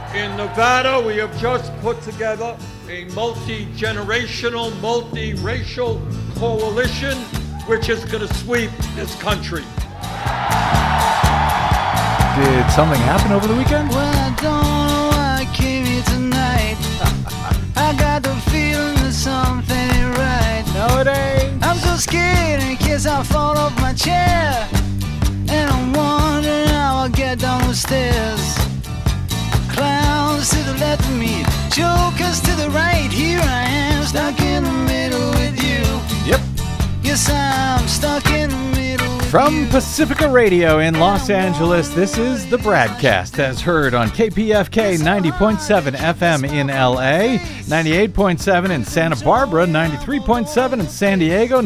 In Nevada, we have just put together a multi-generational, multi-racial coalition which is going to sweep this country. Did something happen over the weekend? Well, I don't know why I came here tonight. I got the feeling that something ain't right. No, it ain't. I'm so scared in case I fall off my chair. And I'm wondering how I'll get down the stairs. Clowns to the left of me, jokers to the right. Here I am, stuck in the middle with you. Yep. Yes, I'm stuck in the middle with From you. Pacifica Radio in Los Angeles, this is the Bradcast, as heard on KPFK 90.7 FM in LA, 98.7 in Santa Barbara, 93.7 in San Diego,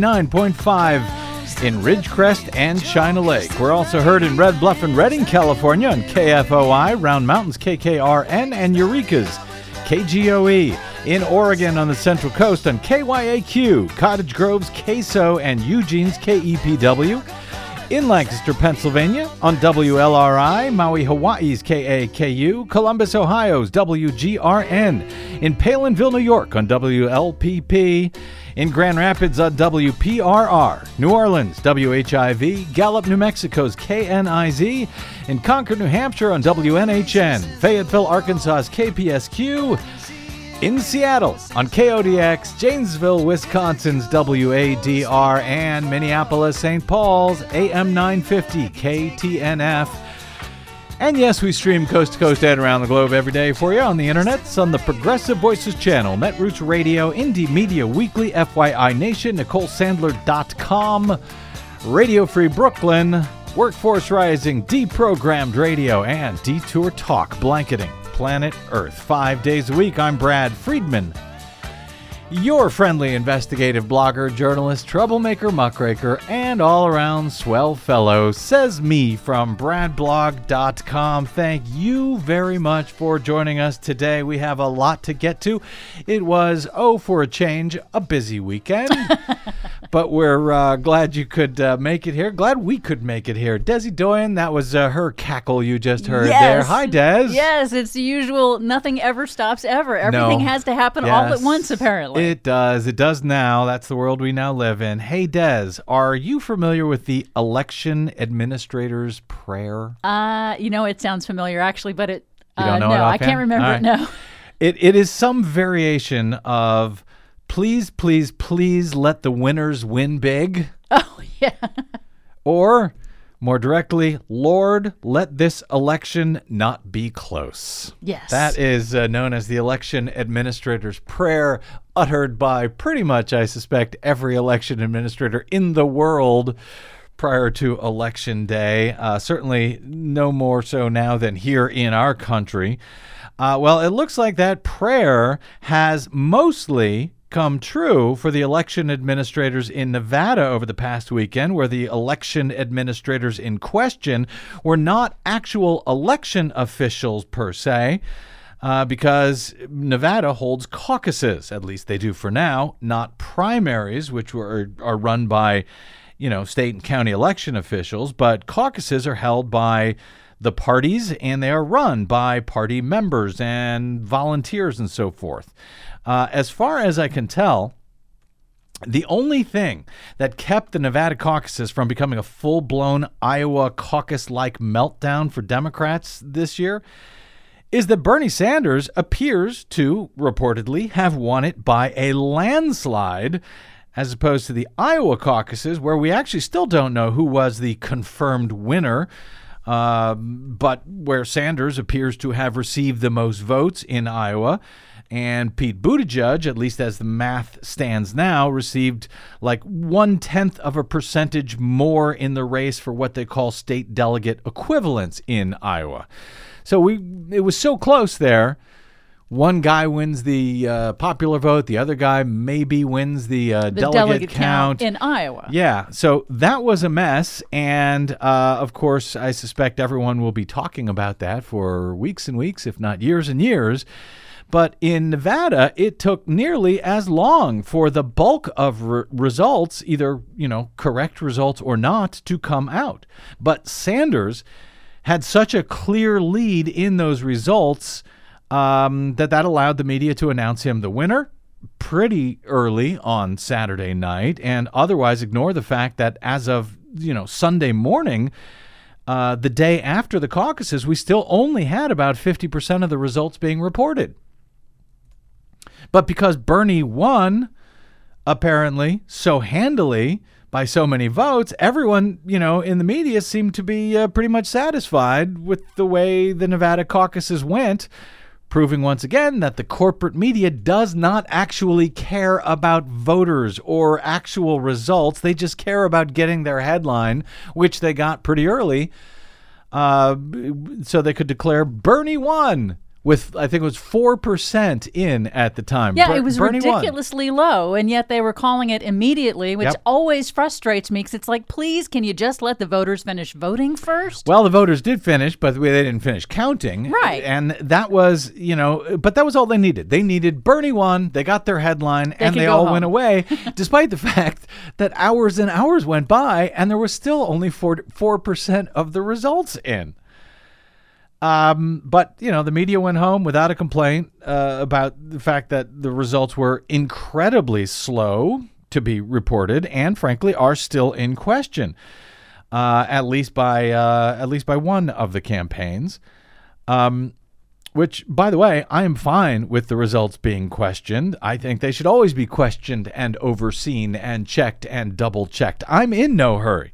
99.5 in Ridgecrest and China Lake. We're also heard in Red Bluff and Redding, California on KFOI, Round Mountains KKRN, and Eureka's KGOE. In Oregon on the Central Coast on KYAQ, Cottage Grove's KSO, and Eugene's KEPW. In Lancaster, Pennsylvania on WLRI, Maui, Hawaii's KAKU, Columbus, Ohio's WGRN. In Palinville, New York on WLPP. In Grand Rapids on WPRR, New Orleans, WHIV, Gallup, New Mexico's KNIZ, in Concord, New Hampshire on WNHN, Fayetteville, Arkansas's KPSQ, in Seattle on KODX, Janesville, Wisconsin's WADR, and Minneapolis, St. Paul's AM 950 KTNF. And yes, we stream coast to coast and around the globe every day for you on the internets, on the Progressive Voices channel, Netroots Radio, Indie Media Weekly, FYI Nation, NicoleSandler.com, Radio Free Brooklyn, Workforce Rising, Deprogrammed Radio, and Detour Talk, blanketing planet Earth 5 days a week. I'm Brad Friedman, your friendly investigative blogger, journalist, troublemaker, muckraker, and all-around swell fellow, says me from bradblog.com. Thank you very much for joining us today. We have a lot to get to. It was, for a change, a busy weekend. But we're glad you could make it here. Glad we could make it here. Desi Doyen, that was her cackle you just heard there. Hi, Des. Yes, it's the usual nothing ever stops ever. Everything has to happen all at once, apparently. It does. It does now. That's the world we now live in. Hey, Des, are you familiar with the election administrator's prayer? It sounds familiar, actually, but it... You don't know no, it I can't remember it, no. It is some variation of... Please, please, please let the winners win big. Oh, yeah. Or, more directly, Lord, let this election not be close. Yes. That is known as the election administrator's prayer, uttered by pretty much, I suspect, every election administrator in the world prior to Election Day. Certainly no more so now than here in our country. Well, it looks like that prayer has mostly come true for the election administrators in Nevada over the past weekend, where the election administrators in question were not actual election officials per se, because Nevada holds caucuses, at least they do for now, not primaries, which are run by, state and county election officials, but caucuses are held by the parties, and they are run by party members and volunteers and so forth. As far as I can tell, the only thing that kept the Nevada caucuses from becoming a full-blown Iowa caucus-like meltdown for Democrats this year is that Bernie Sanders appears to reportedly have won it by a landslide, as opposed to the Iowa caucuses, where we actually still don't know who was the confirmed winner, but where Sanders appears to have received the most votes in Iowa. And Pete Buttigieg, at least as the math stands now, received like 0.1% more in the race for what they call state delegate equivalents in Iowa. So it was so close there. One guy wins the popular vote. The other guy maybe wins the delegate count in Iowa. Yeah, so that was a mess. And, of course, I suspect everyone will be talking about that for weeks and weeks, if not years and years. But in Nevada, it took nearly as long for the bulk of results, either, correct results or not, to come out. But Sanders had such a clear lead in those results that allowed the media to announce him the winner pretty early on Saturday night, and otherwise ignore the fact that as of Sunday morning, the day after the caucuses, we still only had about 50% of the results being reported. But because Bernie won, apparently, so handily, by so many votes, everyone, in the media seemed to be pretty much satisfied with the way the Nevada caucuses went, proving once again that the corporate media does not actually care about voters or actual results. They just care about getting their headline, which they got pretty early, so they could declare Bernie won. With, I think it was 4% in at the time. Yeah, it was Bernie ridiculously low, and yet they were calling it immediately, which always frustrates me because it's like, please, can you just let the voters finish voting first? Well, the voters did finish, but they didn't finish counting. Right. And that was, but that was all they needed. They needed Bernie won, they got their headline, and they all went away, despite the fact that hours and hours went by, and there was still only 4% of the results in. But, the media went home without a complaint about the fact that the results were incredibly slow to be reported and, frankly, are still in question, at least by one of the campaigns, which, by the way, I am fine with the results being questioned. I think they should always be questioned and overseen and checked and double-checked. I'm in no hurry.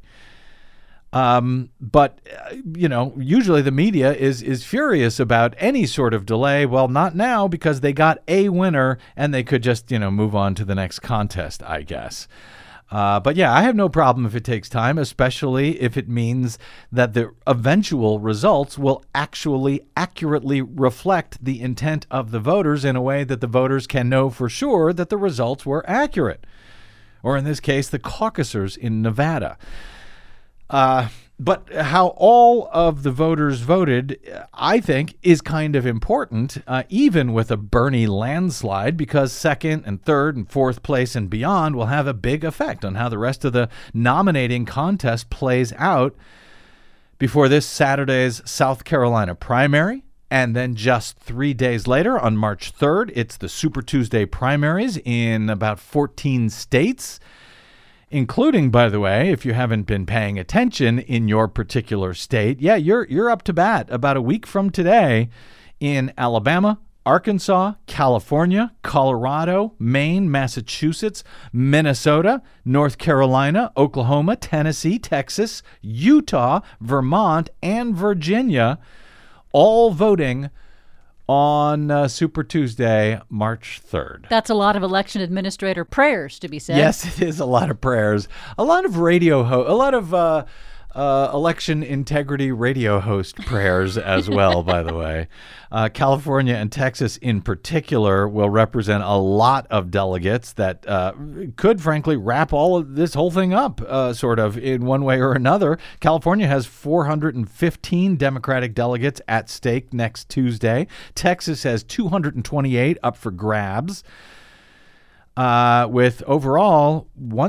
But usually the media is furious about any sort of delay. Well, not now, because they got a winner and they could just, move on to the next contest, I guess. But yeah, I have no problem if it takes time, especially if it means that the eventual results will actually accurately reflect the intent of the voters in a way that the voters can know for sure that the results were accurate. Or in this case, the caucusers in Nevada. But how all of the voters voted, I think, is kind of important, even with a Bernie landslide, because second and third and fourth place and beyond will have a big effect on how the rest of the nominating contest plays out before this Saturday's South Carolina primary. And then just 3 days later, on March 3rd, it's the Super Tuesday primaries in about 14 states. Including, by the way, if you haven't been paying attention in your particular state, you're up to bat about a week from today in Alabama, Arkansas, California, Colorado, Maine, Massachusetts, Minnesota, North Carolina, Oklahoma, Tennessee, Texas, Utah, Vermont, and Virginia, all voting on Super Tuesday, March 3rd. That's a lot of election administrator prayers to be said. Yes, it is a lot of prayers. A lot of a lot of election integrity radio host prayers as well, by the way. California and Texas in particular will represent a lot of delegates that could, frankly, wrap all of this whole thing up sort of in one way or another. California has 415 Democratic delegates at stake next Tuesday. Texas has 228 up for grabs. With overall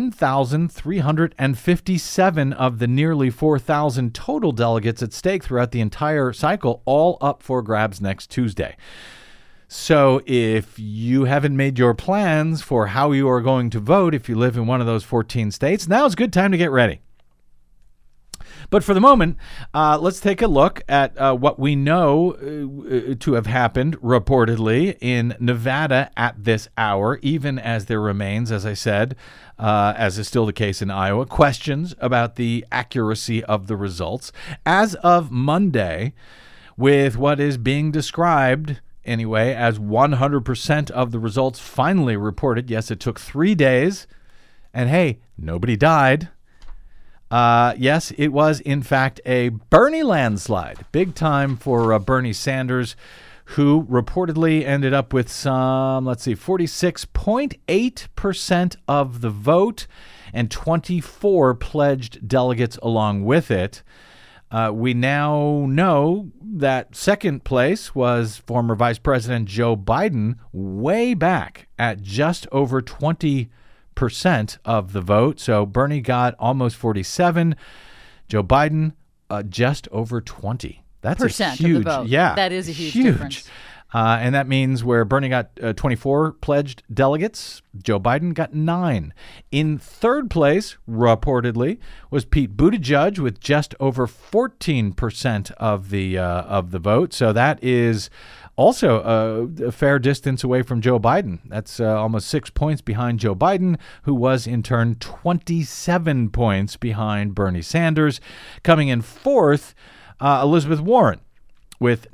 1,357 of the nearly 4,000 total delegates at stake throughout the entire cycle, all up for grabs next Tuesday. So if you haven't made your plans for how you are going to vote, if you live in one of those 14 states, now's a good time to get ready. But for the moment, let's take a look at what we know to have happened reportedly in Nevada at this hour, even as there remains, as I said, as is still the case in Iowa, questions about the accuracy of the results. As of Monday, with what is being described anyway as 100% of the results finally reported. Yes, it took 3 days, and hey, nobody died. Yes, it was, in fact, a Bernie landslide. Big time for Bernie Sanders, who reportedly ended up with 46.8% of the vote and 24 pledged delegates along with it. We now know that second place was former Vice President Joe Biden, way back at just over 20% of the vote. So Bernie got almost 47. Joe Biden just over 20. That's percent a huge, of the vote. Yeah, That is a huge difference. And that means where Bernie got 24 pledged delegates, Joe Biden got 9. In third place, reportedly, was Pete Buttigieg with just over 14% of the vote. So that is also a fair distance away from Joe Biden. That's almost 6 points behind Joe Biden, who was in turn 27 points behind Bernie Sanders. Coming in fourth, Elizabeth Warren, with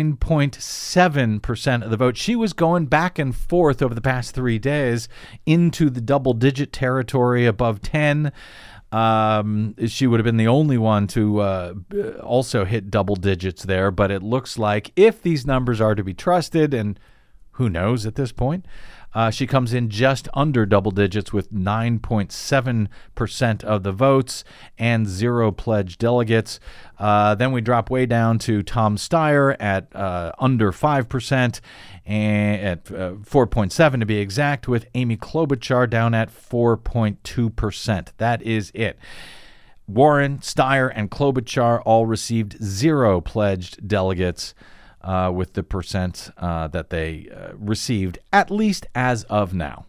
9.7% of the vote. She was going back and forth over the past 3 days into the double-digit territory above 10. She would have been the only one to also hit double digits there, but it looks like if these numbers are to be trusted, and who knows at this point, she comes in just under double digits with 9.7% of the votes and 0 pledged delegates. Then we drop way down to Tom Steyer at under 5%, and at 4.7 to be exact, with Amy Klobuchar down at 4.2%. That is it. Warren, Steyer, and Klobuchar all received 0 pledged delegates, with the percent that they received, at least as of now.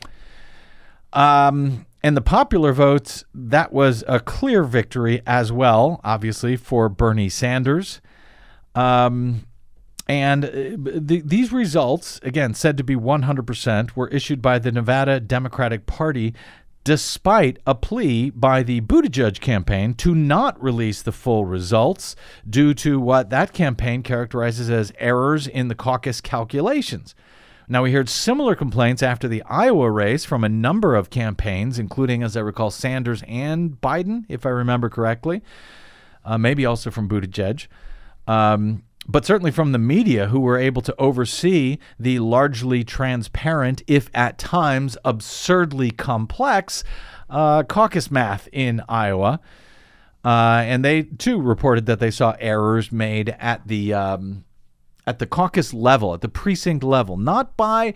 And the popular votes, that was a clear victory as well, obviously, for Bernie Sanders. These results, again, said to be 100%, were issued by the Nevada Democratic Party, despite a plea by the Buttigieg campaign to not release the full results due to what that campaign characterizes as errors in the caucus calculations. Now, we heard similar complaints after the Iowa race from a number of campaigns, including, as I recall, Sanders and Biden, if I remember correctly, maybe also from Buttigieg. But certainly from the media, who were able to oversee the largely transparent, if at times absurdly complex, caucus math in Iowa. And they, too, reported that they saw errors made at the caucus level, at the precinct level, not by,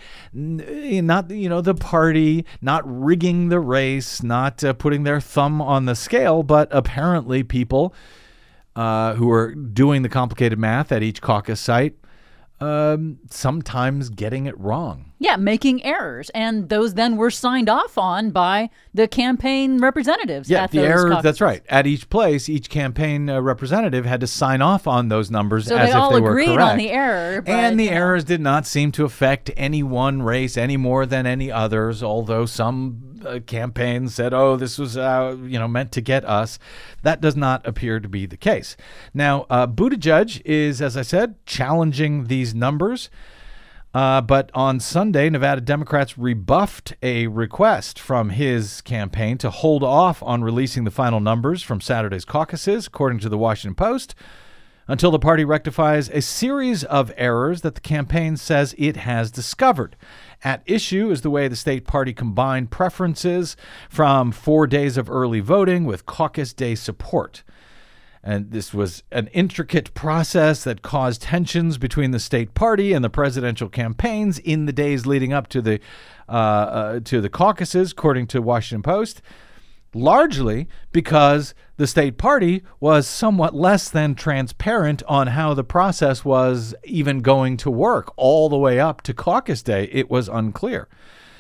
the party, not rigging the race, not putting their thumb on the scale, but apparently people who are doing the complicated math at each caucus site, sometimes getting it wrong. Yeah, making errors. And those then were signed off on by the campaign representatives. Yeah, at the those error, caucuses. that's right. At each place, each campaign representative had to sign off on those numbers So as they if all they were agreed correct. on the error. But, And the errors did not seem to affect any one race any more than any others, although some campaigns said, oh, this was meant to get us. That does not appear to be the case. Now, Buttigieg is, as I said, challenging these numbers. But on Sunday, Nevada Democrats rebuffed a request from his campaign to hold off on releasing the final numbers from Saturday's caucuses, according to the Washington Post, until the party rectifies a series of errors that the campaign says it has discovered. At issue is the way the state party combined preferences from 4 days of early voting with caucus day support. And this was an intricate process that caused tensions between the state party and the presidential campaigns in the days leading up to the caucuses, according to Washington Post, largely because the state party was somewhat less than transparent on how the process was even going to work all the way up to caucus day. It was unclear.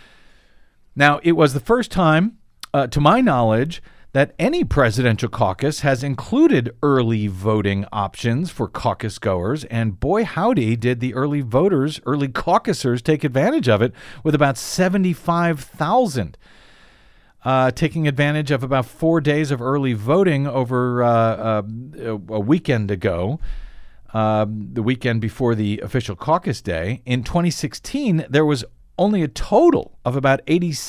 Now, it was the first time, to my knowledge, that any presidential caucus has included early voting options for caucus goers, and boy howdy did the early caucusers take advantage of it, with about 75,000 taking advantage of about 4 days of early voting over a weekend ago, the weekend before the official caucus day. In 2016, there was only a total of about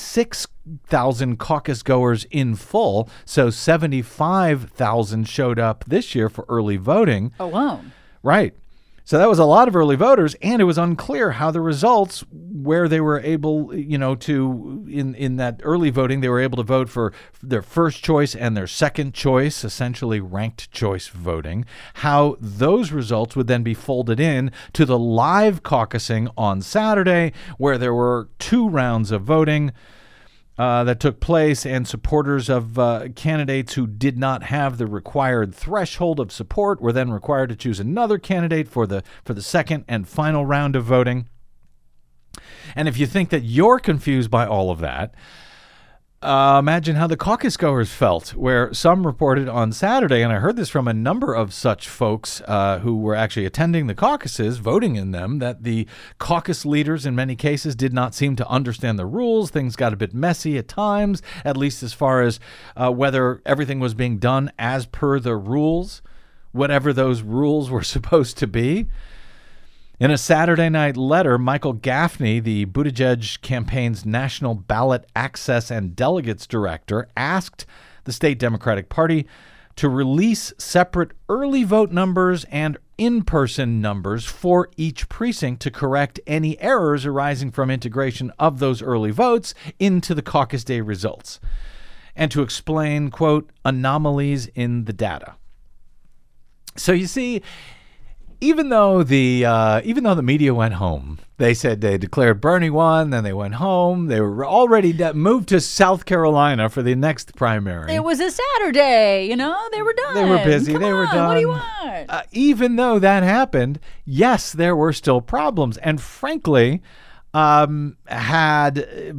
86,000 caucus goers in full, so 75,000 showed up this year for early voting. Alone. Right. So that was a lot of early voters, and it was unclear how the results, where they were able, to, in that early voting, they were able to vote for their first choice and their second choice, essentially ranked choice voting, how those results would then be folded in to the live caucusing on Saturday, where there were 2 rounds of voting. that took place, and supporters of candidates who did not have the required threshold of support were then required to choose another candidate for the second and final round of voting. And if you think that you're confused by all of that, imagine how the caucus goers felt, where some reported on Saturday, and I heard this from a number of such folks who were actually attending the caucuses, voting in them, that the caucus leaders in many cases did not seem to understand the rules. Things got a bit messy at times, at least as far as whether everything was being done as per the rules, whatever those rules were supposed to be. In a Saturday night letter, Michael Gaffney, the Buttigieg campaign's National Ballot Access and Delegates Director, asked the state Democratic Party to release separate early vote numbers and in-person numbers for each precinct to correct any errors arising from integration of those early votes into the caucus day results, and to explain, quote, anomalies in the data. So you see, even though the media went home, they said they declared Bernie won, then they went home. They were already moved to South Carolina for the next primary. It was a Saturday, they were done. They were busy. Come they were on, done. What do you want? Even though that happened, yes, there were still problems, and frankly, had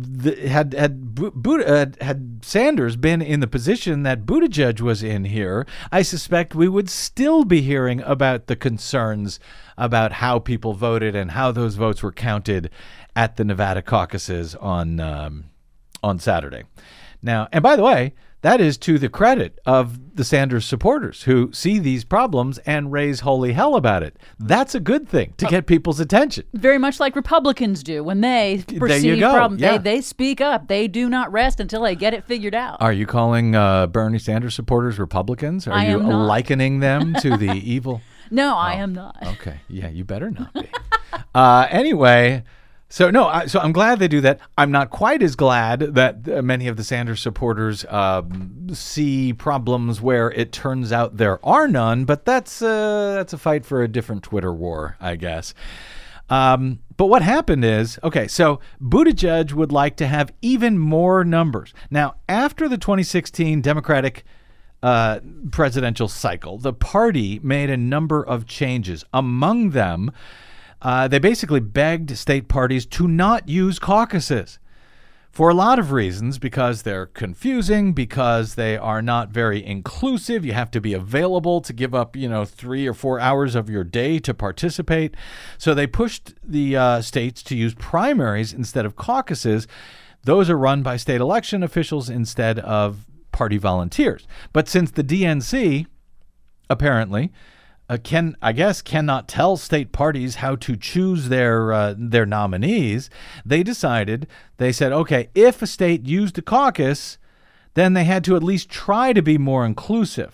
Sanders been in the position that Buttigieg was in here, I suspect we would still be hearing about the concerns about how people voted and how those votes were counted at the Nevada caucuses on Saturday. Now, and by the way, that is to the credit of the Sanders supporters who see these problems and raise holy hell about it. That's a good thing to get people's attention. Very much like Republicans do when they perceive problems. Yeah. They speak up. They do not rest until they get it figured out. Are you calling Bernie Sanders supporters Republicans? Are you likening them to the evil? No, I am not. Okay. Yeah, you better not be. Anyway... So I'm glad they do that. I'm not quite as glad that many of the Sanders supporters see problems where it turns out there are none. But that's a fight for a different Twitter war, I guess. But what happened is, okay, so Buttigieg would like to have even more numbers. Now, after the 2016 Democratic presidential cycle, the party made a number of changes. Among them, they basically begged state parties to not use caucuses for a lot of reasons, because they're confusing, because they are not very inclusive. You have to be available to give up, 3 or 4 hours of your day to participate. So they pushed the states to use primaries instead of caucuses. Those are run by state election officials instead of party volunteers. But since the DNC, apparently, cannot tell state parties how to choose their nominees, they said, okay, if a state used a caucus, then they had to at least try to be more inclusive,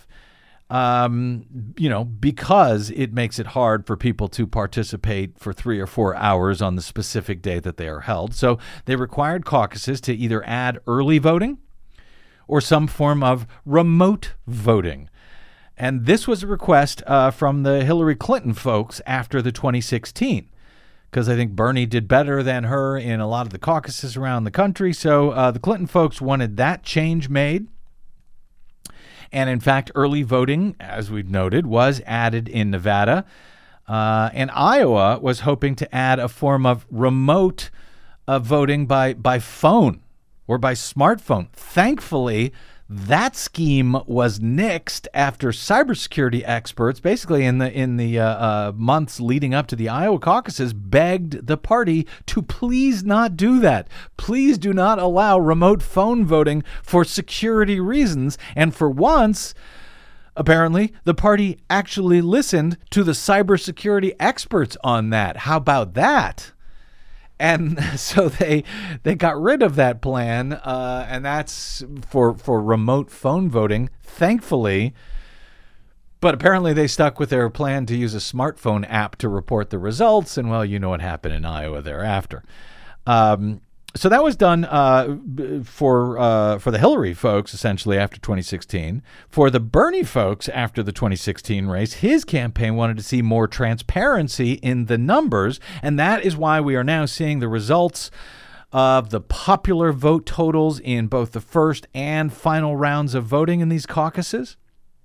because it makes it hard for people to participate for 3 or 4 hours on the specific day that they are held. So they required caucuses to either add early voting or some form of remote voting. And this was a request from the Hillary Clinton folks after the 2016, because I think Bernie did better than her in a lot of the caucuses around the country. So the Clinton folks wanted that change made. And in fact, early voting, as we've noted, was added in Nevada. And Iowa was hoping to add a form of remote voting by phone or by smartphone. Thankfully, that scheme was nixed after cybersecurity experts, basically in the months leading up to the Iowa caucuses, begged the party to please not do that. Please do not allow remote phone voting for security reasons. And for once, apparently, the party actually listened to the cybersecurity experts on that. How about that? And so they got rid of that plan, and that's for remote phone voting, thankfully. But apparently they stuck with their plan to use a smartphone app to report the results, and, well, you know what happened in Iowa thereafter. So that was done for the Hillary folks, essentially, after 2016. For the Bernie folks, after the 2016 race, his campaign wanted to see more transparency in the numbers, and that is why we are now seeing the results of the popular vote totals in both the first and final rounds of voting in these caucuses,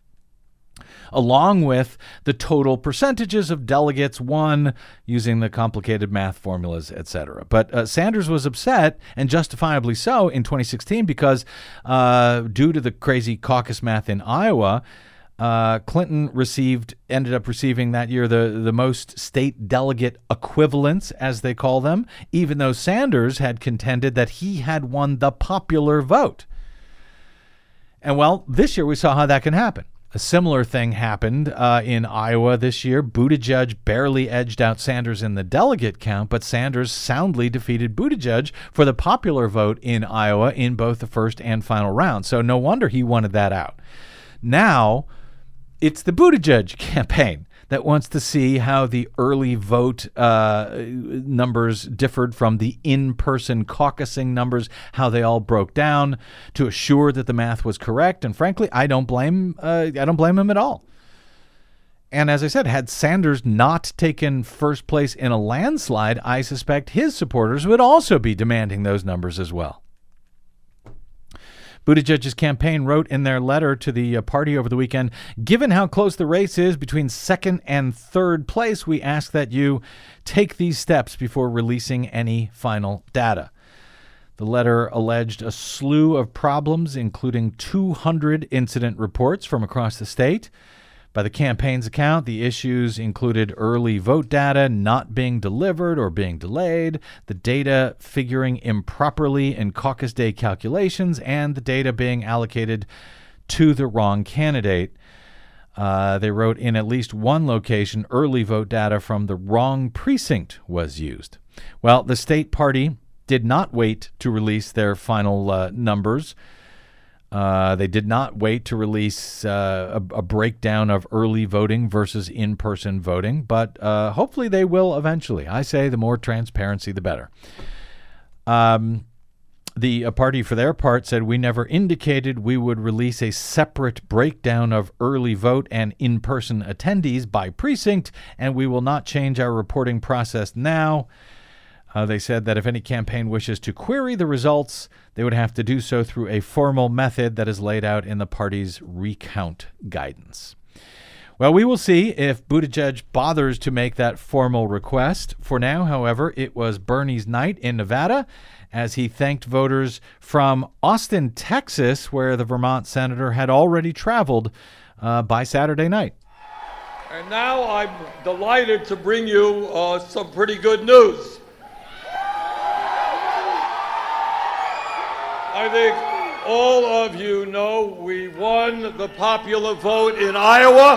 along with the total percentages of delegates won using the complicated math formulas, etc. But Sanders was upset, and justifiably so, in 2016 because due to the crazy caucus math in Iowa, Clinton ended up receiving that year the most state delegate equivalents, as they call them, even though Sanders had contended that he had won the popular vote. And well, this year we saw how that can happen. A similar thing happened in Iowa this year. Buttigieg barely edged out Sanders in the delegate count, but Sanders soundly defeated Buttigieg for the popular vote in Iowa in both the first and final round. So no wonder he wanted that out. Now, it's the Buttigieg campaign that wants to see how the early vote numbers differed from the in-person caucusing numbers, how they all broke down, to assure that the math was correct. And frankly, I don't blame him at all. And as I said, had Sanders not taken first place in a landslide, I suspect his supporters would also be demanding those numbers as well. Buttigieg's campaign wrote in their letter to the party over the weekend, given how close the race is between second and third place, we ask that you take these steps before releasing any final data. The letter alleged a slew of problems, including 200 incident reports from across the state. By the campaign's account, the issues included early vote data not being delivered or being delayed, the data figuring improperly in caucus day calculations, and the data being allocated to the wrong candidate. They wrote in at least one location, early vote data from the wrong precinct was used. Well, the state party did not wait to release their final numbers. They did not wait to release a breakdown of early voting versus in-person voting, but hopefully they will eventually. I say the more transparency, the better. The party, for their part, said we never indicated we would release a separate breakdown of early vote and in-person attendees by precinct, and we will not change our reporting process now. They said that if any campaign wishes to query the results, they would have to do so through a formal method that is laid out in the party's recount guidance. Well, we will see if Buttigieg bothers to make that formal request. For now, however, it was Bernie's night in Nevada as he thanked voters from Austin, Texas, where the Vermont senator had already traveled by Saturday night. And now I'm delighted to bring you some pretty good news. I think all of you know we won the popular vote in Iowa.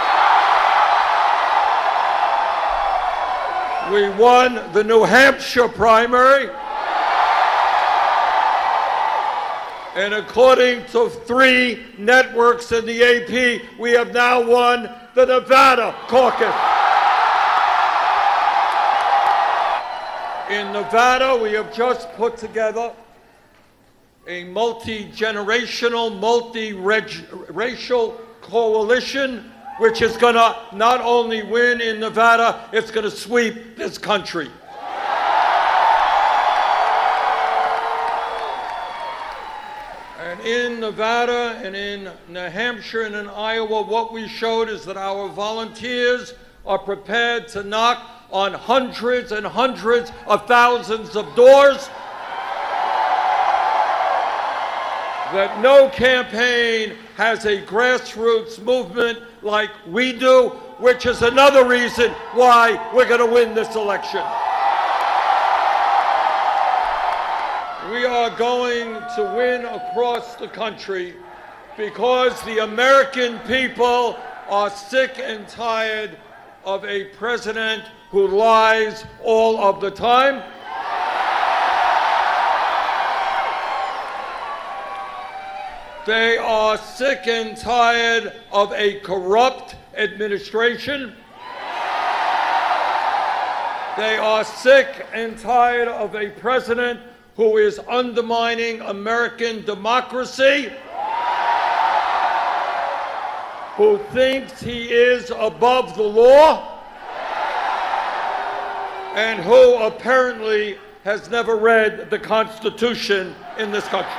We won the New Hampshire primary. And according to 3 networks in the AP, we have now won the Nevada caucus. In Nevada, we have just put together a multi-generational, multi-racial coalition, which is going to not only win in Nevada, it's going to sweep this country. And in Nevada and in New Hampshire and in Iowa, what we showed is that our volunteers are prepared to knock on hundreds and hundreds of thousands of doors, that no campaign has a grassroots movement like we do, which is another reason why we're going to win this election. We are going to win across the country because the American people are sick and tired of a president who lies all of the time. They are sick and tired of a corrupt administration. They are sick and tired of a president who is undermining American democracy, who thinks he is above the law, and who apparently has never read the Constitution in this country.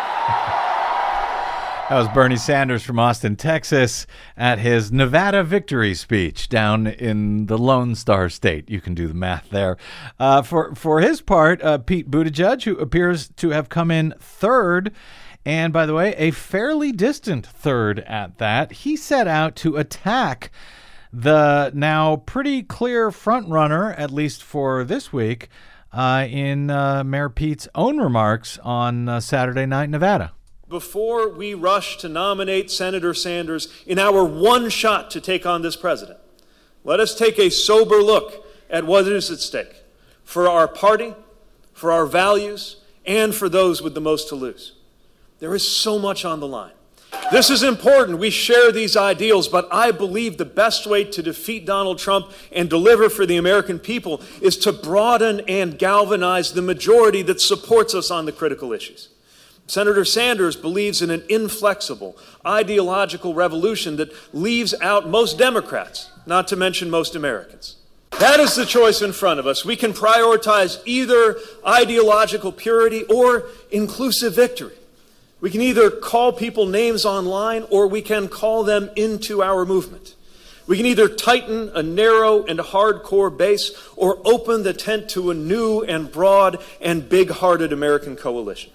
That was Bernie Sanders from Austin, Texas, at his Nevada victory speech down in the Lone Star State. You can do the math there. For his part, Pete Buttigieg, who appears to have come in third, and by the way, a fairly distant third at that, he set out to attack the now pretty clear frontrunner, at least for this week, in Mayor Pete's own remarks on Saturday Night Nevada. Before we rush to nominate Senator Sanders in our one shot to take on this president, let us take a sober look at what is at stake for our party, for our values, and for those with the most to lose. There is so much on the line. This is important. We share these ideals, but I believe the best way to defeat Donald Trump and deliver for the American people is to broaden and galvanize the majority that supports us on the critical issues. Senator Sanders believes in an inflexible, ideological revolution that leaves out most Democrats, not to mention most Americans. That is the choice in front of us. We can prioritize either ideological purity or inclusive victory. We can either call people names online or we can call them into our movement. We can either tighten a narrow and hardcore base or open the tent to a new and broad and big-hearted American coalition.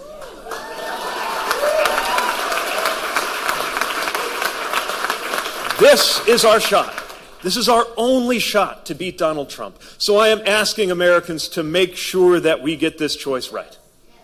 This is our shot. This is our only shot to beat Donald Trump. So I am asking Americans to make sure that we get this choice right.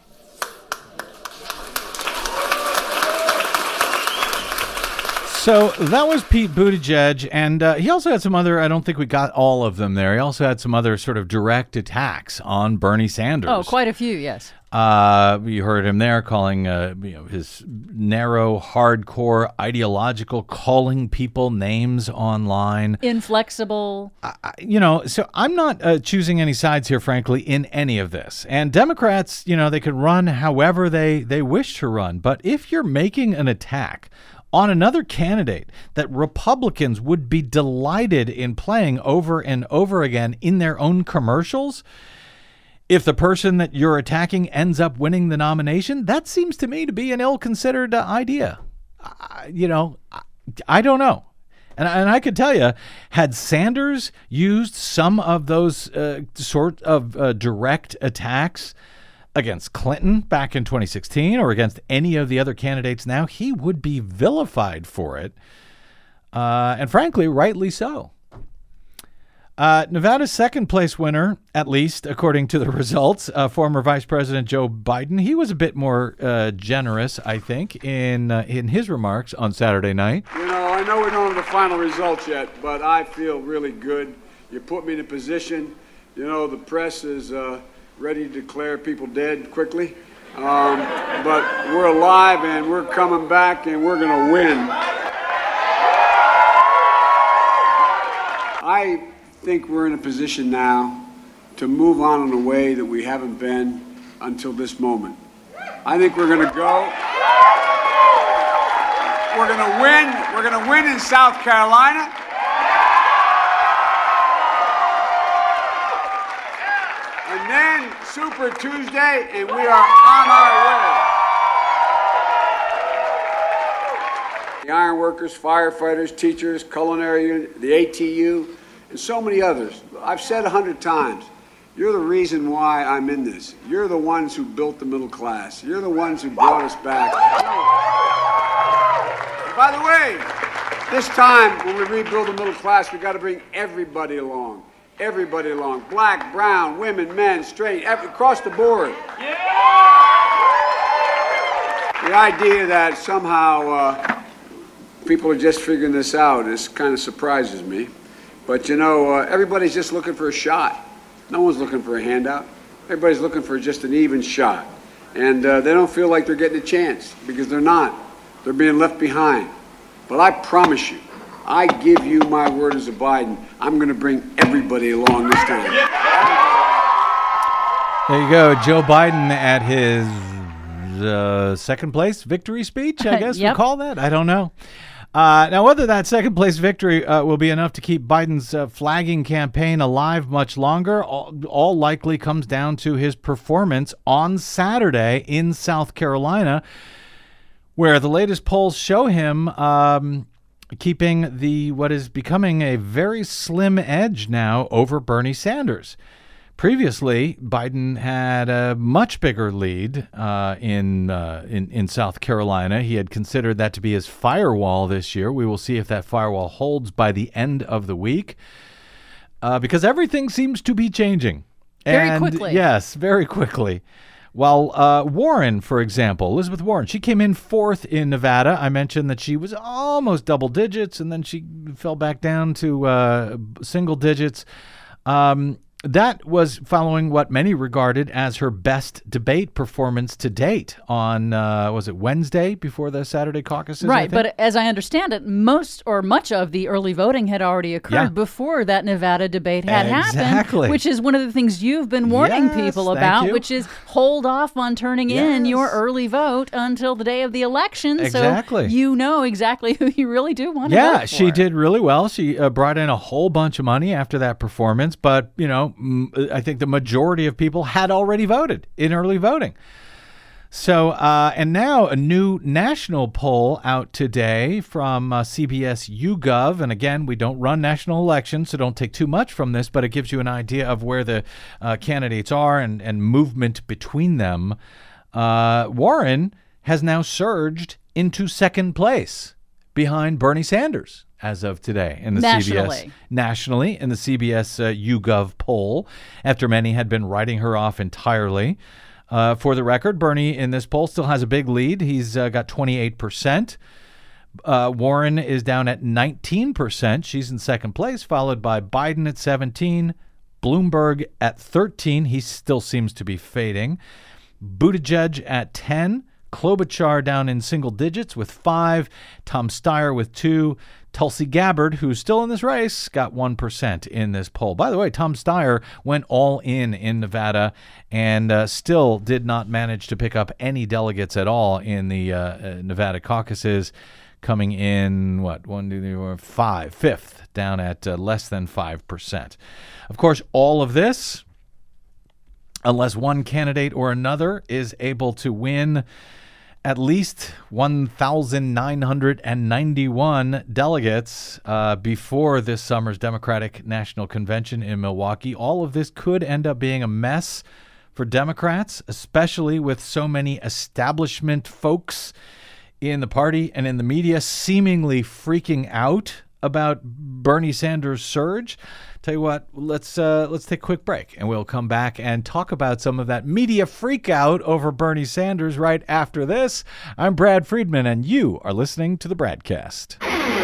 So that was Pete Buttigieg, and he also had some other, I don't think we got all of them there, he also had some other sort of direct attacks on Bernie Sanders. Oh, quite a few, yes. You heard him there calling his narrow, hardcore, ideological, calling people names online. Inflexible. So I'm not choosing any sides here, frankly, in any of this. And Democrats, they could run however they wish to run. But if you're making an attack on another candidate that Republicans would be delighted in playing over and over again in their own commercials, if the person that you're attacking ends up winning the nomination, that seems to me to be an ill-considered idea. I don't know. And I could tell you, had Sanders used some of those sort of direct attacks against Clinton back in 2016 or against any of the other candidates now, he would be vilified for it. And frankly, rightly so. Nevada's second place winner, at least according to the results, former Vice President Joe Biden, he was a bit more generous, I think, in his remarks on Saturday night. I know we don't have the final results yet, but I feel really good. You put me in a position, the press is ready to declare people dead quickly. But we're alive and we're coming back and we're going to win. I think we're in a position now to move on in a way that we haven't been until this moment. I think we're going to go. We're going to win. We're going to win in South Carolina. And then Super Tuesday, and we are on our way. The ironworkers, firefighters, teachers, culinary unit, the ATU, and so many others. I've said 100 times, you're the reason why I'm in this. You're the ones who built the middle class. You're the ones who brought us back. By the way, this time when we rebuild the middle class, we got to bring everybody along. Everybody along. Black, brown, women, men, straight, across the board. Yeah! The idea that somehow people are just figuring this out kind of surprises me. But everybody's just looking for a shot. No one's looking for a handout. Everybody's looking for just an even shot. And they don't feel like they're getting a chance because they're not. They're being left behind. But I promise you, I give you my word as a Biden, I'm going to bring everybody along this time. There you go. Joe Biden at his second place victory speech, I guess Yep. we call that. I don't know. Now, whether that second-place victory will be enough to keep Biden's flagging campaign alive much longer, all likely comes down to his performance on Saturday in South Carolina, where the latest polls show him keeping what is becoming a very slim edge now over Bernie Sanders. Previously, Biden had a much bigger lead in South Carolina. He had considered that to be his firewall this year. We will see if that firewall holds by the end of the week, because everything seems to be changing. Very quickly. Yes, very quickly. Well, Warren, for example, Elizabeth Warren, she came in fourth in Nevada. I mentioned that she was almost double digits, and then she fell back down to single digits. That was following what many regarded as her best debate performance to date on, was it Wednesday before the Saturday caucuses? Right, but as I understand it, much of the early voting had already occurred before that Nevada debate had happened, which is one of the things you've been warning people about, which is hold off on turning in your early vote until the day of the election. Exactly. So you know exactly who you really do want to vote for. Yeah, she did really well. She brought in a whole bunch of money after that performance, but, you know, I think the majority of people had already voted in early voting. So, and now a new national poll out today from CBS YouGov. And again, we don't run national elections, so don't take too much from this, but it gives you an idea of where the candidates are and movement between them. Warren has now surged into second place behind Bernie Sanders as of today in the nationally in the CBS YouGov poll, after many had been writing her off entirely. For the record, Bernie in this poll still has a big lead. He's got 28%. Warren is down at 19%. She's in second place, followed by Biden at 17%, Bloomberg at 13%. He still seems to be fading. Buttigieg at 10%. Klobuchar down in single digits with 5%. Tom Steyer with 2%. Tulsi Gabbard, who's still in this race, got 1% in this poll. By the way, Tom Steyer went all in Nevada and still did not manage to pick up any delegates at all in the Nevada caucuses, coming in, fifth, down at less than 5%. Of course, all of this, unless one candidate or another is able to win at least 1,991 delegates before this summer's Democratic National Convention in Milwaukee. All of this could end up being a mess for Democrats, especially with so many establishment folks in the party and in the media seemingly freaking out about Bernie Sanders' surge. Tell you what, let's take a quick break, and we'll come back and talk about some of that media freak out over Bernie Sanders right after this. I'm Brad Friedman, and you are listening to the Bradcast.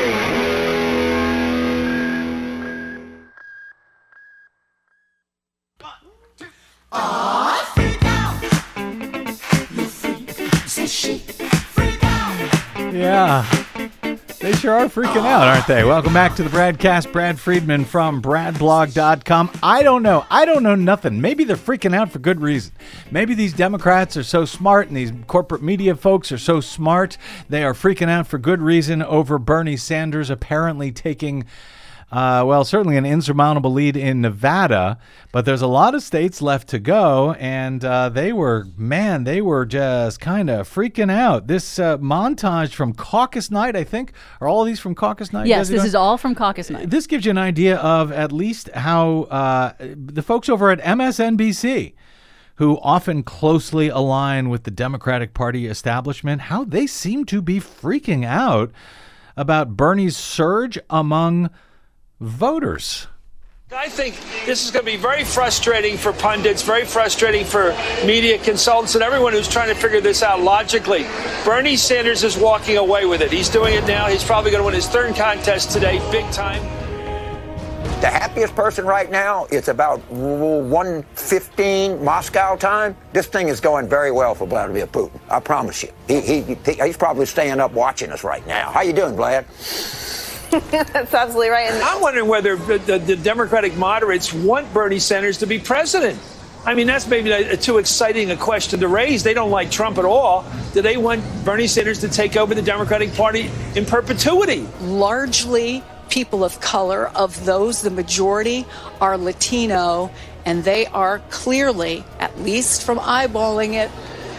Yeah. They sure are freaking out, aren't they? Welcome back to the Bradcast. Brad Friedman from BradBlog.com. I don't know nothing. Maybe they're freaking out for good reason. Maybe these Democrats are so smart and these corporate media folks are so smart, they are freaking out for good reason over Bernie Sanders apparently taking certainly an insurmountable lead in Nevada, but there's a lot of states left to go, and they were just kind of freaking out. This montage from Caucus Night, I think, are all of these from Caucus Night? Yes, this is all from Caucus Night. This gives you an idea of at least how the folks over at MSNBC, who often closely align with the Democratic Party establishment, how they seem to be freaking out about Bernie's surge among voters. I think this is going to be very frustrating for pundits, very frustrating for media consultants and everyone who's trying to figure this out logically. Bernie Sanders is walking away with it. He's doing it now. He's probably going to win his third contest today, big time. The happiest person right now, it's about 1:15 Moscow time. This thing is going very well for Vladimir Putin. I promise you. He's probably staying up watching us right now. How you doing, Vlad? That's absolutely right. I'm wondering whether the Democratic moderates want Bernie Sanders to be president. I mean, that's maybe too exciting a question to raise. They don't like Trump at all. Do they want Bernie Sanders to take over the Democratic Party in perpetuity? Largely people of color. Of those, the majority are Latino, and they are clearly, at least from eyeballing it,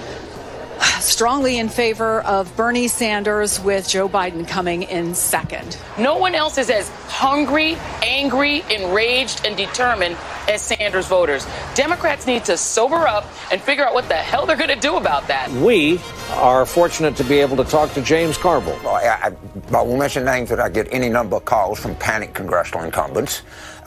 strongly in favor of Bernie Sanders, with Joe Biden coming in second. No one else is as hungry, angry, enraged, and determined as Sanders voters. Democrats need to sober up and figure out what the hell they're going to do about that. We are fortunate to be able to talk to James Carville. I won't mention names, but I get any number of calls from panicked congressional incumbents.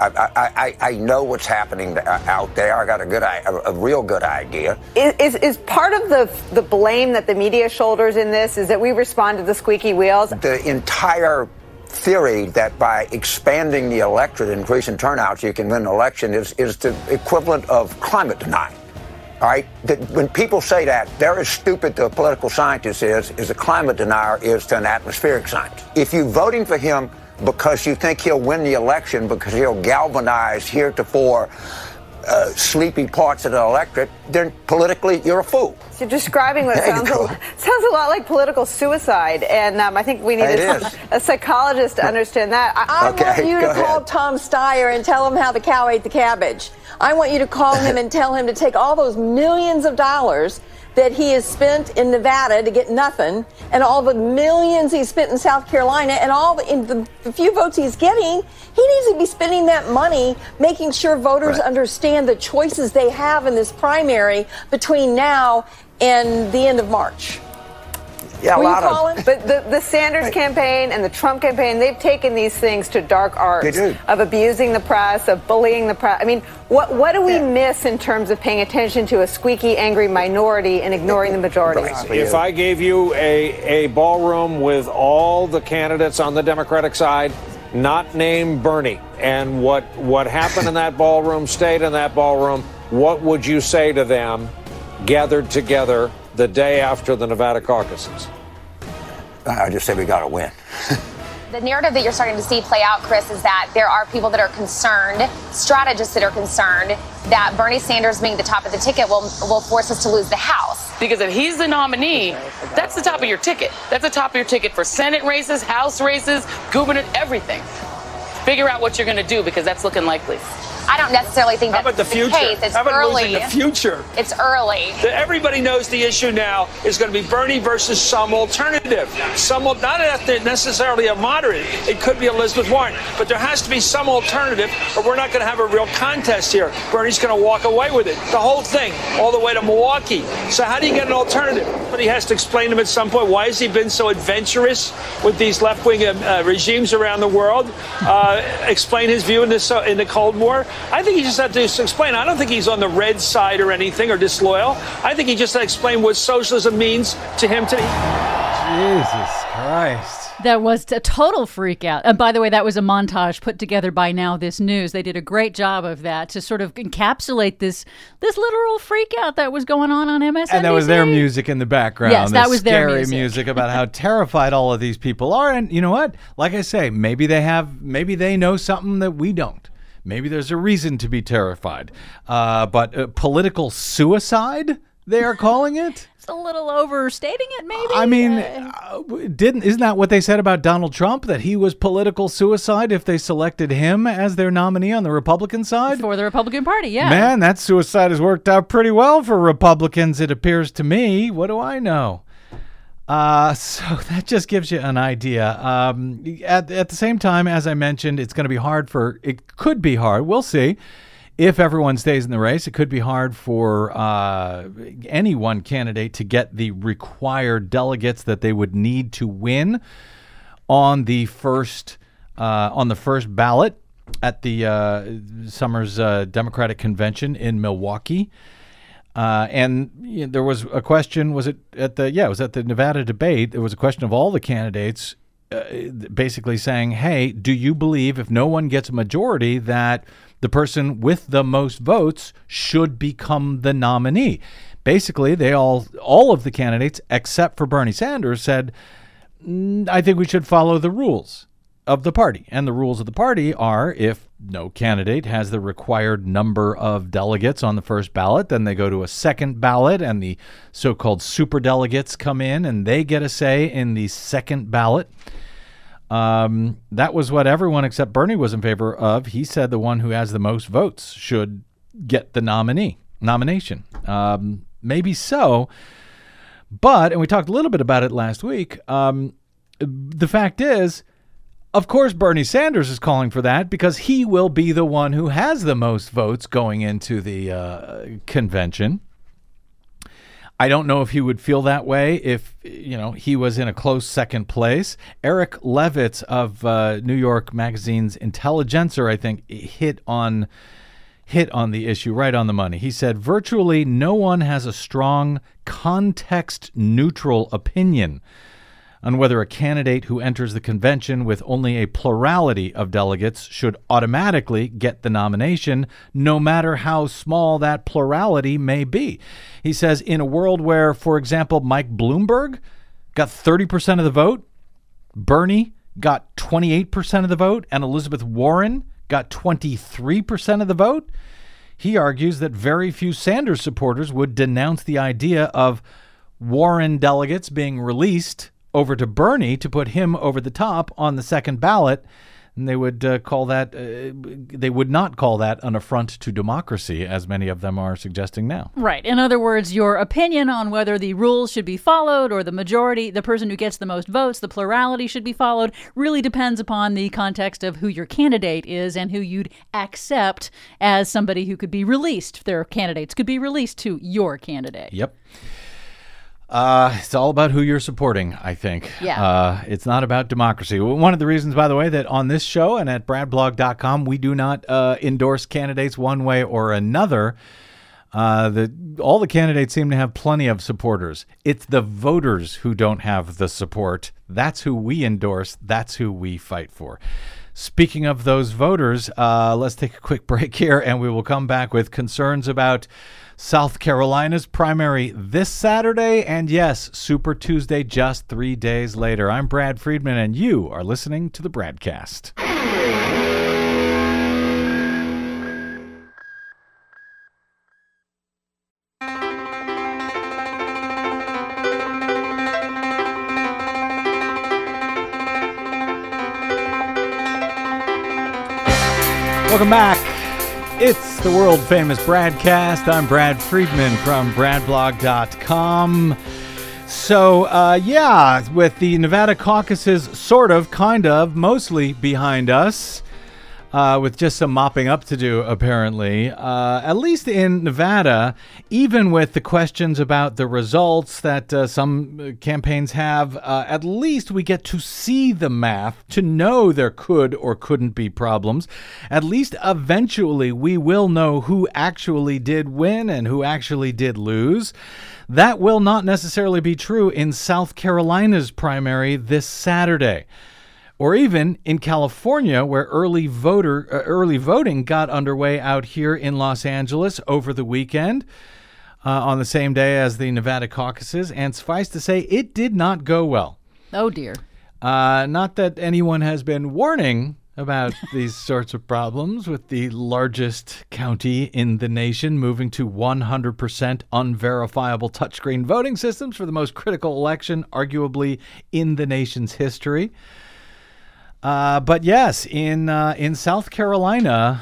I know what's happening out there. I got a real good idea. Is part of the blame that the media shoulders in this is that we respond to the squeaky wheels? The entire theory that by expanding the electorate, increasing turnouts, you can win an election is the equivalent of climate denial. All right? When people say that, they're as stupid to a political scientist as a climate denier is to an atmospheric scientist. If you're voting for him because you think he'll win the election, because he'll galvanize heretofore sleepy parts of the electorate, then politically you're a fool. So describing what sounds a lot like political suicide, and I think we need a psychologist to understand that. I want you to call Tom Steyer and tell him how the cow ate the cabbage. I want you to call him and tell him to take all those millions of dollars that he has spent in Nevada to get nothing, and all the millions he spent in South Carolina, and all the few votes he's getting, he needs to be spending that money making sure voters understand the choices they have in this primary between now and the end of March. Yeah, but the Sanders campaign and the Trump campaign, they've taken these things to dark arts of abusing the press, of bullying the press. I mean, what do we miss in terms of paying attention to a squeaky, angry minority and ignoring the majority? If I gave you a ballroom with all the candidates on the Democratic side, not named Bernie, and what happened in that ballroom stayed in that ballroom, what would you say to them gathered together the day after the Nevada caucuses? I just say we got to win. The narrative that you're starting to see play out, Chris, is that there are people that are concerned, strategists that are concerned, that Bernie Sanders being the top of the ticket will force us to lose the House. Because if he's the nominee, that's the top of your ticket. That's the top of your ticket for Senate races, House races, gubernatorial, everything. Figure out what you're going to do, because that's looking likely. I don't necessarily think that's the case. It's early. Losing the future? It's early. Everybody knows the issue now is going to be Bernie versus some alternative. Not necessarily a moderate. It could be Elizabeth Warren. But there has to be some alternative, or we're not going to have a real contest here. Bernie's going to walk away with it. The whole thing, all the way to Milwaukee. So how do you get an alternative? But he has to explain to him at some point, why has he been so adventurous with these left-wing regimes around the world? Explain his view in the Cold War. I think he just had to explain. I don't think he's on the red side or anything, or disloyal. I think he just had to explain what socialism means to him today. Jesus Christ. That was a total freak out. And by the way, that was a montage put together by Now This News. They did a great job of that to sort of encapsulate this literal freak out that was going on MSNBC. And that was their music in the background. Yes, that was their scary music about how terrified all of these people are. And you know what? Like I say, maybe they know something that we don't. Maybe there's a reason to be terrified. But political suicide, they are calling it? It's a little overstating it, maybe. I mean, isn't that what they said about Donald Trump? That he was political suicide if they selected him as their nominee on the Republican side? For the Republican Party, yeah. Man, that suicide has worked out pretty well for Republicans, it appears to me. What do I know? So that just gives you an idea. At the same time, as I mentioned, it could be hard, we'll see, if everyone stays in the race. It could be hard for any one candidate to get the required delegates that they would need to win on the first ballot at the summer's Democratic Convention in Milwaukee. And there was a question, it was at the Nevada debate. There was a question of all the candidates basically saying, hey, do you believe if no one gets a majority that the person with the most votes should become the nominee? Basically, all of the candidates, except for Bernie Sanders, said, I think we should follow the rules. of the party. And the rules of the party are, if no candidate has the required number of delegates on the first ballot, then they go to a second ballot, and the so-called superdelegates come in, and they get a say in the second ballot. That was what everyone except Bernie was in favor of. He said the one who has the most votes should get the nomination. Maybe so. But, and we talked a little bit about it last week, the fact is, of course, Bernie Sanders is calling for that because he will be the one who has the most votes going into the convention. I don't know if he would feel that way if, he was in a close second place. Eric Levitz of New York Magazine's Intelligencer, I think, hit on the issue right on the money. He said, virtually no one has a strong context-neutral opinion on whether a candidate who enters the convention with only a plurality of delegates should automatically get the nomination, no matter how small that plurality may be. He says, in a world where, for example, Mike Bloomberg got 30% of the vote, Bernie got 28% of the vote, and Elizabeth Warren got 23% of the vote, he argues that very few Sanders supporters would denounce the idea of Warren delegates being released over to Bernie to put him over the top on the second ballot, and they would they would not call that an affront to democracy, as many of them are suggesting now. Right. In other words, your opinion on whether the rules should be followed or the majority, the person who gets the most votes, the plurality should be followed, really depends upon the context of who your candidate is and who you'd accept as somebody who could be released. Their candidates could be released to your candidate. Yep. It's all about who you're supporting, I think. Yeah. It's not about democracy. One of the reasons, by the way, that on this show and at bradblog.com, we do not endorse candidates one way or another. All the candidates seem to have plenty of supporters. It's the voters who don't have the support. That's who we endorse. That's who we fight for. Speaking of those voters, let's take a quick break here, and we will come back with concerns about South Carolina's primary this Saturday, and yes, Super Tuesday just 3 days later. I'm Brad Friedman, and you are listening to the Bradcast. Welcome back. It's the world-famous Bradcast. I'm Brad Friedman from bradblog.com. So, with the Nevada caucuses kind of, mostly behind us, with just some mopping up to do, apparently, at least in Nevada, even with the questions about the results that some campaigns have, at least we get to see the math to know there could or couldn't be problems. At least eventually we will know who actually did win and who actually did lose. That will not necessarily be true in South Carolina's primary this Saturday. Or even in California, where early voting got underway out here in Los Angeles over the weekend, on the same day as the Nevada caucuses. And suffice to say, it did not go well. Oh, dear. Not that anyone has been warning about these sorts of problems, with the largest county in the nation moving to 100% unverifiable touchscreen voting systems for the most critical election, arguably, in the nation's history. But yes, in South Carolina,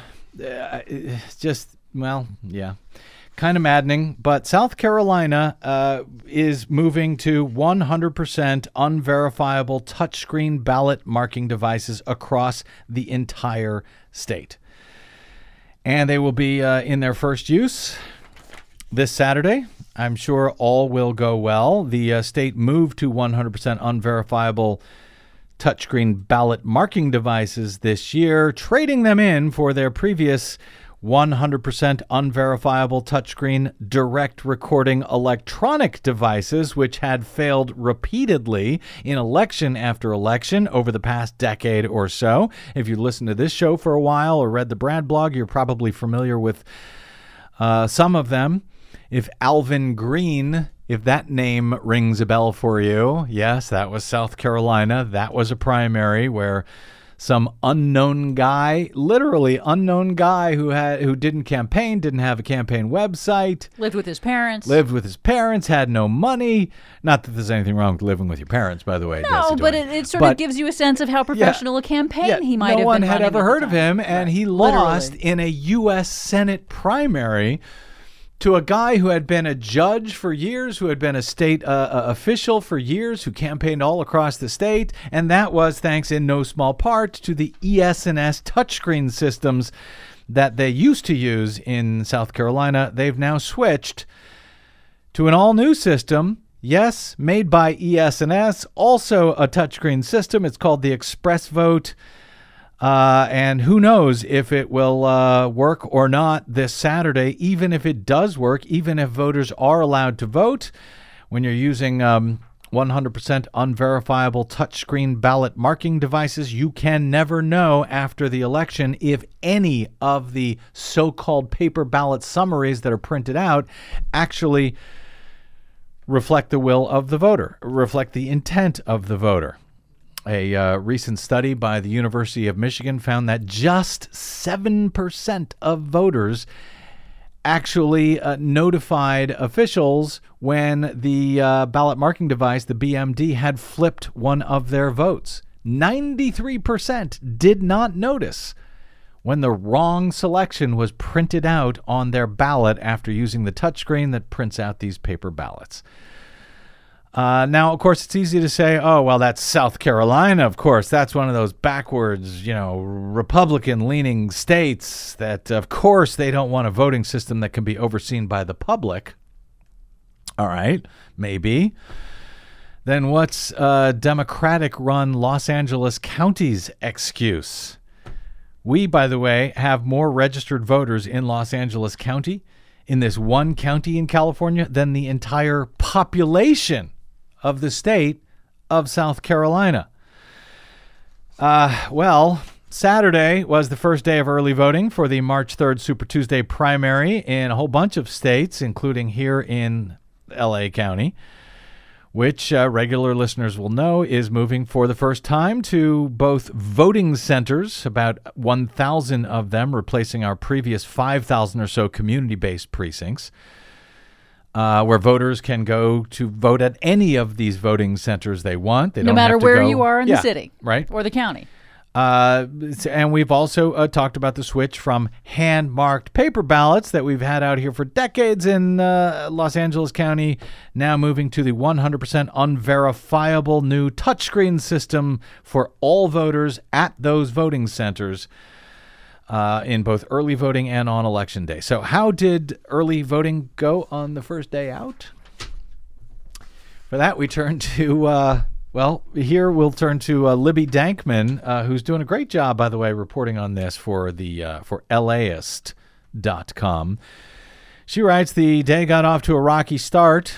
kind of maddening. But South Carolina is moving to 100% unverifiable touchscreen ballot marking devices across the entire state. And they will be in their first use this Saturday. I'm sure all will go well. The state moved to 100% unverifiable touchscreen ballot marking devices this year, trading them in for their previous 100% unverifiable touchscreen direct recording electronic devices, which had failed repeatedly in election after election over the past decade or so. If you listened to this show for a while or read the Brad blog, you're probably familiar with some of them. If Alvin Green, if that name rings a bell for you, yes, that was South Carolina. That was a primary where some unknown guy, literally unknown guy who didn't campaign, didn't have a campaign website. Lived with his parents, had no money. Not that there's anything wrong with living with your parents, by the way. No, but it sort of gives you a sense of how professional a campaign he might have been. No one had ever heard of him, and he lost in a U.S. Senate primary to a guy who had been a judge for years, who had been a state official for years, who campaigned all across the state, and that was thanks in no small part to the ES&S touchscreen systems that they used to use in South Carolina. They've now switched to an all-new system, yes, made by ES&S, also a touchscreen system. It's called the Express Vote. And who knows if it will work or not this Saturday. Even if it does work, even if voters are allowed to vote, when you're using 100% unverifiable touchscreen ballot marking devices, you can never know after the election if any of the so-called paper ballot summaries that are printed out actually reflect the will of the voter, reflect the intent of the voter. A recent study by the University of Michigan found that just 7% of voters actually notified officials when the ballot marking device, the BMD, had flipped one of their votes. 93% did not notice when the wrong selection was printed out on their ballot after using the touchscreen that prints out these paper ballots. Now, of course, it's easy to say, oh, well, that's South Carolina, of course. That's one of those backwards, Republican-leaning states that, of course, they don't want a voting system that can be overseen by the public. All right, maybe. Then what's Democratic-run Los Angeles County's excuse? We, by the way, have more registered voters in Los Angeles County, in this one county in California, than the entire population of the state of South Carolina. Saturday was the first day of early voting for the March 3rd Super Tuesday primary in a whole bunch of states, including here in L.A. County, which regular listeners will know is moving for the first time to both voting centers, about 1,000 of them, replacing our previous 5,000 or so community-based precincts, where voters can go to vote at any of these voting centers they want. They no don't matter have to where go, you are in the city, right, or the county. And we've also talked about the switch from hand-marked paper ballots that we've had out here for decades in Los Angeles County, now moving to the 100% unverifiable new touchscreen system for all voters at those voting centers in both early voting and on Election Day. So how did early voting go on the first day out? For that, we turn to... here we'll turn to Libby Dankman, who's doing a great job, by the way, reporting on this for for LAist.com. She writes, the day got off to a rocky start.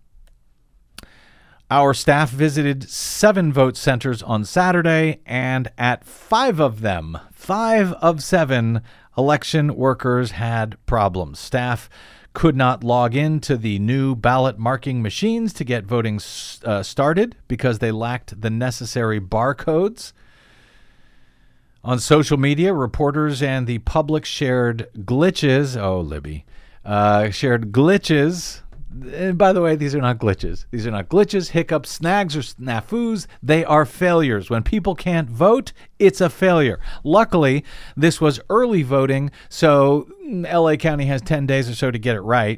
Our staff visited 7 vote centers on Saturday, and at 5 of them, 5 of 7, election workers had problems. Staff could not log into the new ballot marking machines to get voting started because they lacked the necessary barcodes. On social media, reporters and the public shared glitches. Oh, Libby. Shared glitches. And by the way, these are not glitches. These are not glitches, hiccups, snags, or snafus. They are failures. When people can't vote, it's a failure. Luckily, this was early voting, so LA County has 10 days or so to get it right.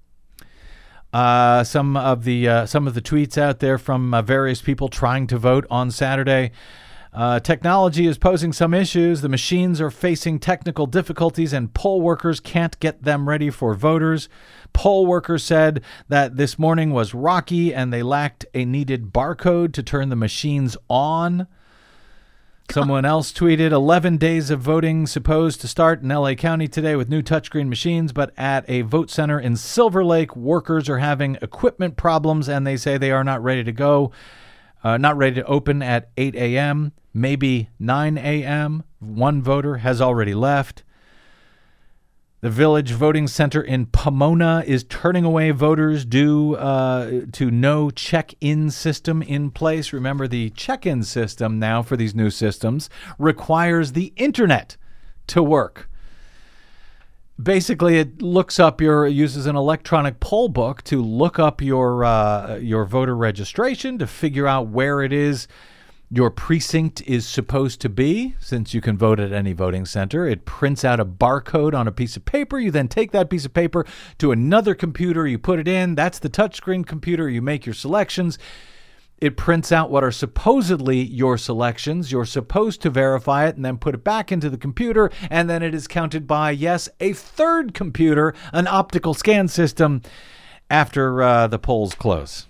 Some of the tweets out there from various people trying to vote on Saturday. Technology is posing some issues. The machines are facing technical difficulties, and poll workers can't get them ready for voters. Poll workers said that this morning was rocky and they lacked a needed barcode to turn the machines on. Someone else tweeted, 11 days of voting supposed to start in L.A. County today with new touchscreen machines, but at a vote center in Silver Lake, workers are having equipment problems, and they say they are not ready to go, not ready to open at 8 a.m., maybe 9 a.m. One voter has already left. The Village Voting Center in Pomona is turning away voters due to no check-in system in place. Remember, the check-in system now for these new systems requires the internet to work. Basically, it uses an electronic poll book to look up your voter registration to figure out where it is your precinct is supposed to be, since you can vote at any voting center. It prints out a barcode on a piece of paper. You then take that piece of paper to another computer. You put it in. That's the touchscreen computer. You make your selections. It prints out what are supposedly your selections. You're supposed to verify it and then put it back into the computer. And then it is counted by, yes, a third computer, an optical scan system, after the polls close.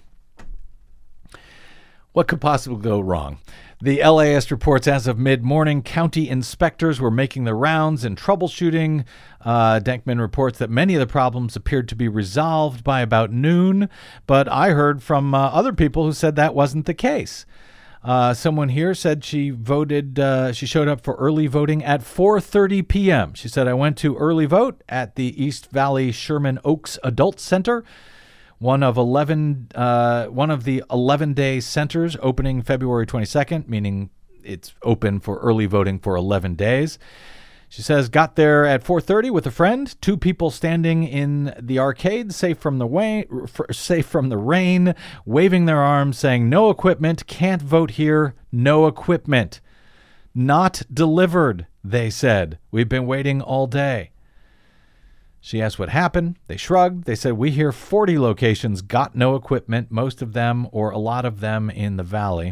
What could possibly go wrong? The LAist reports as of mid-morning, county inspectors were making the rounds and troubleshooting. Denkman reports that many of the problems appeared to be resolved by about noon, but I heard from other people who said that wasn't the case. Someone here said she showed up for early voting at 4:30 p.m. She said, I went to early vote at the East Valley Sherman Oaks Adult Center, one of the 11-day centers opening February 22nd, meaning it's open for early voting for 11 days. She says, got there at 4:30 with a friend, 2 people standing in the arcade, safe from the rain, waving their arms, saying, no equipment, can't vote here, no equipment. Not delivered, they said. We've been waiting all day. She asked what happened. They shrugged. They said, we hear 40 locations got no equipment, most of them or a lot of them in the valley.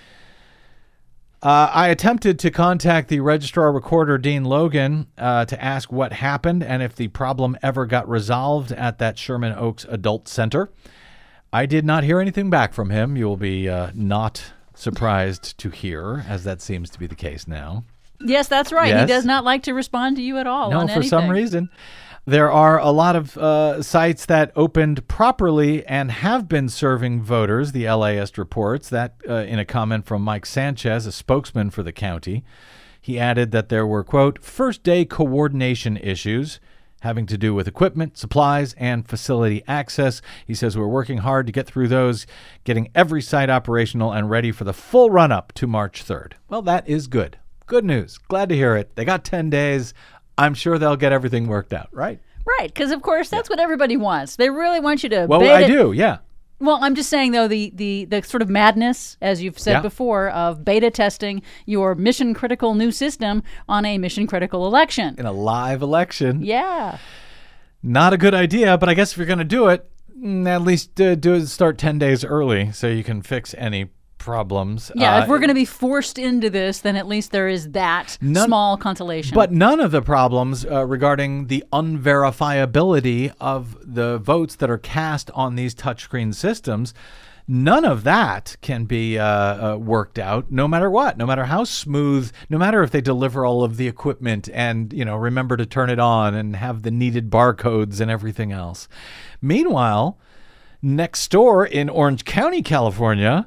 I attempted to contact the registrar recorder, Dean Logan, to ask what happened and if the problem ever got resolved at that Sherman Oaks Adult Center. I did not hear anything back from him. You will be not surprised to hear, as that seems to be the case now. Yes, that's right. Yes. He does not like to respond to you at all on anything. No, for some reason. There are a lot of sites that opened properly and have been serving voters, the LAist reports. That in a comment from Mike Sanchez, a spokesman for the county. He added that there were, quote, first-day coordination issues having to do with equipment, supplies, and facility access. He says we're working hard to get through those, getting every site operational and ready for the full run-up to March 3rd. Well, that is good. Good news. Glad to hear it. They got 10 days. I'm sure they'll get everything worked out, right? Right, because, of course, that's what everybody wants. They really want you to Well, I do, yeah. Well, I'm just saying, though, the sort of madness, as you've said before, of beta testing your mission-critical new system on a mission-critical election. In a live election. Yeah. Not a good idea, but I guess if you're going to do it, at least start 10 days early so you can fix any problems. Yeah, if we're going to be forced into this, then at least there is that small consolation. But none of the problems regarding the unverifiability of the votes that are cast on these touchscreen systems, none of that can be worked out no matter what, no matter how smooth, no matter if they deliver all of the equipment and, remember to turn it on and have the needed barcodes and everything else. Meanwhile, next door in Orange County, California,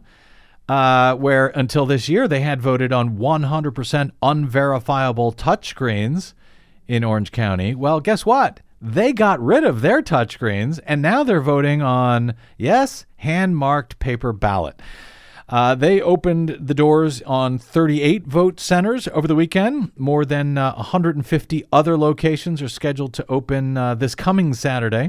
where until this year they had voted on 100% unverifiable touchscreens in Orange County. Well, guess what? They got rid of their touchscreens, and now they're voting on, yes, hand-marked paper ballot. They opened the doors on 38 vote centers over the weekend. More than 150 other locations are scheduled to open this coming Saturday.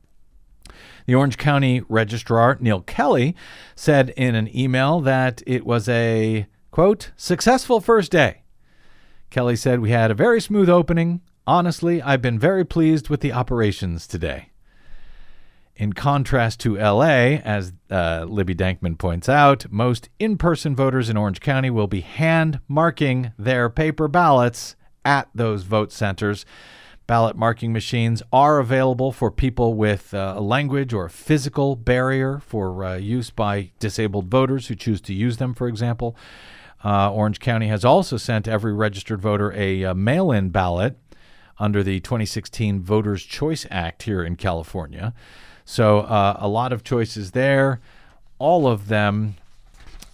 The Orange County Registrar, Neil Kelly, said in an email that it was a, quote, successful first day. Kelly said, we had a very smooth opening. Honestly, I've been very pleased with the operations today. In contrast to L.A., as Libby Dankman points out, most in-person voters in Orange County will be hand-marking their paper ballots at those vote centers. Ballot marking machines are available for people with a language or a physical barrier for use by disabled voters who choose to use them, for example. Orange County has also sent every registered voter a mail-in ballot under the 2016 Voters' Choice Act here in California. So a lot of choices there, all of them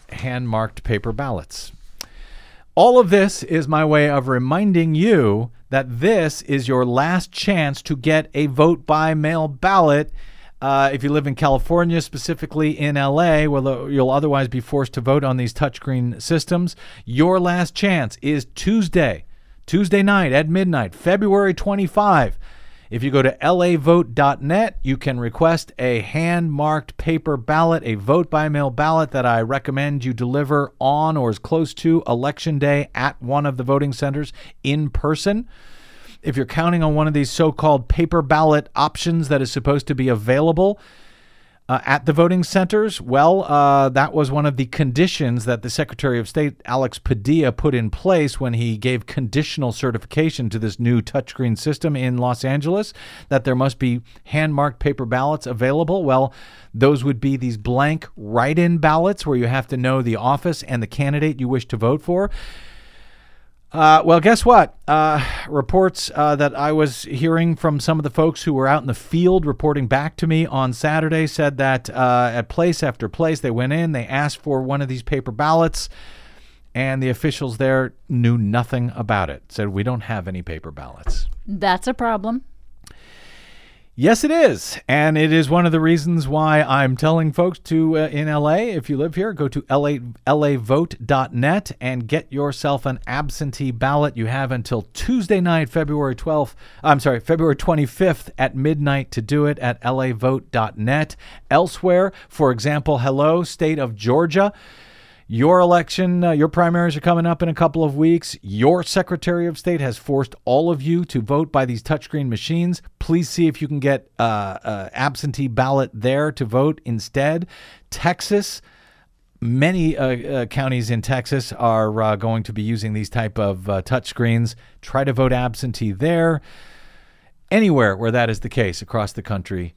hand-marked paper ballots. All of this is my way of reminding you that this is your last chance to get a vote-by-mail ballot. If you live in California, specifically in LA, where you'll otherwise be forced to vote on these touchscreen systems, your last chance is Tuesday night at midnight, February 25. If you go to lavote.net, you can request a hand-marked paper ballot, a vote-by-mail ballot that I recommend you deliver on or as close to Election Day at one of the voting centers in person. If you're counting on one of these so-called paper ballot options that is supposed to be available at the voting centers, well, that was one of the conditions that the Secretary of State, Alex Padilla, put in place when he gave conditional certification to this new touchscreen system in Los Angeles, that there must be hand-marked paper ballots available. Well, those would be these blank write-in ballots where you have to know the office and the candidate you wish to vote for. Well, guess what? Reports that I was hearing from some of the folks who were out in the field reporting back to me on Saturday said that at place after place they went in, they asked for one of these paper ballots, and the officials there knew nothing about it. Said, we don't have any paper ballots. That's a problem. Yes, it is. And it is one of the reasons why I'm telling folks to, in LA, if you live here, go to lavote.net and get yourself an absentee ballot. You have until Tuesday night, February 25th at midnight to do it at lavote.net. Elsewhere, for example, hello, state of Georgia. Your election, your primaries are coming up in a couple of weeks. Your Secretary of State has forced all of you to vote by these touchscreen machines. Please see if you can get absentee ballot there to vote instead. Texas, many counties in Texas are going to be using these type of touchscreens. Try to vote absentee there. Anywhere where that is the case across the country,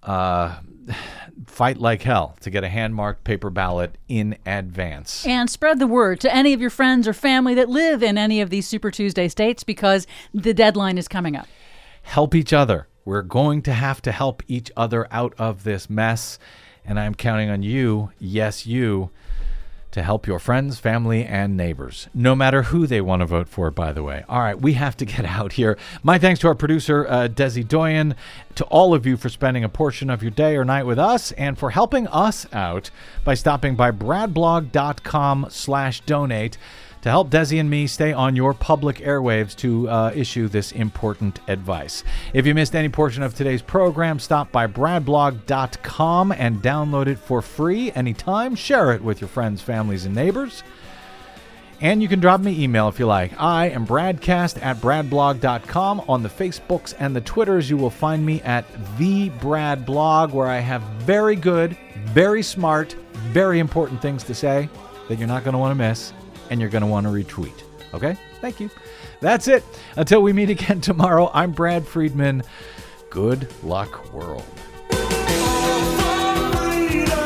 fight like hell to get a hand-marked paper ballot in advance. And spread the word to any of your friends or family that live in any of these Super Tuesday states, because the deadline is coming up. Help each other. We're going to have to help each other out of this mess, and I'm counting on you, yes, you, to help your friends, family, and neighbors, no matter who they want to vote for, by the way. All right, we have to get out here. My thanks to our producer, Desi Doyen, to all of you for spending a portion of your day or night with us, and for helping us out by stopping by bradblog.com/donate to help Desi and me stay on your public airwaves to issue this important advice. If you missed any portion of today's program, stop by bradblog.com and download it for free anytime. Share it with your friends, families, and neighbors. And you can drop me email if you like. I am bradcast@bradblog.com. On the Facebooks and the Twitters, you will find me at TheBradBlog, where I have very good, very smart, very important things to say that you're not going to want to miss. And you're going to want to retweet. Okay? Thank you. That's it. Until we meet again tomorrow, I'm Brad Friedman. Good luck, world.